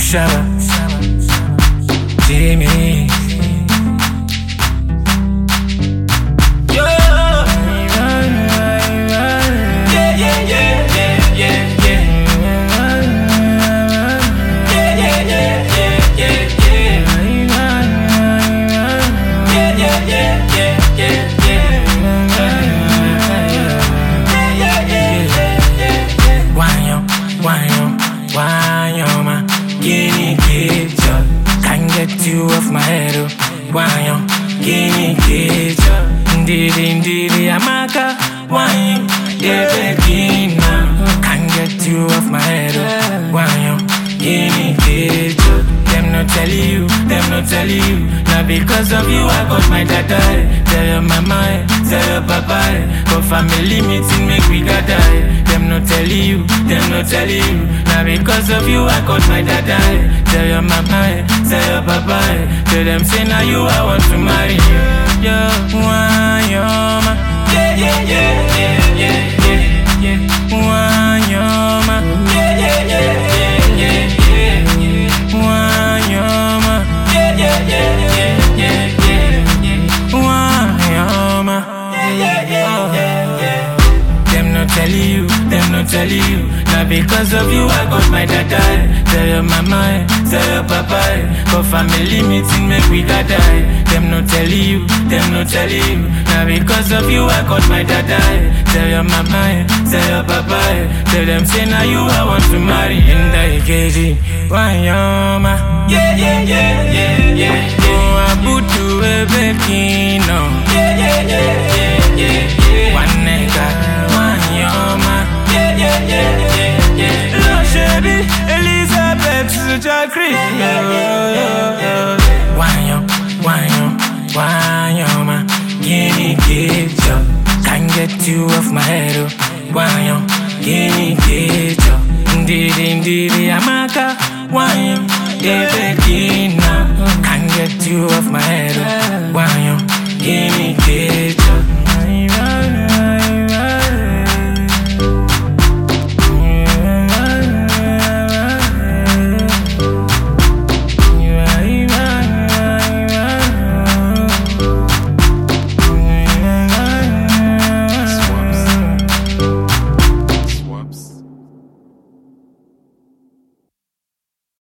Shaba, Jimmy. Can't get you off my head, oh. Why you get Ndiri amaka. Why you begin now? Can't get you off my head, oh. Why you Them not tell you. Now because of you I got my dada. Tell your mama, tell your papa. But family meeting make we gather. Them not tell you. Now because of you I got my dada. Tell your mama, tell your papa. Tell them say now you I want to marry you. Yeah, why you why Them not tell you. Now because of you I got my dada. Tell your mama, tell your papa. But family meeting make we gather. Them not tell you. Now because of you I got my dada. Tell your mama, tell your papa. Tell them say now you I want to marry. In the KG, why yoma? Yeah. Oh, abutu ebekino. Yeah. One nigga, one yoma. Yeah. Lochebi, Elizabeth, Sujakri. Why yoma? Give job. Can't get you off my head, oh. Why give job? Ndiri amaka. Why you begin now? Can't get you off my head, oh. Why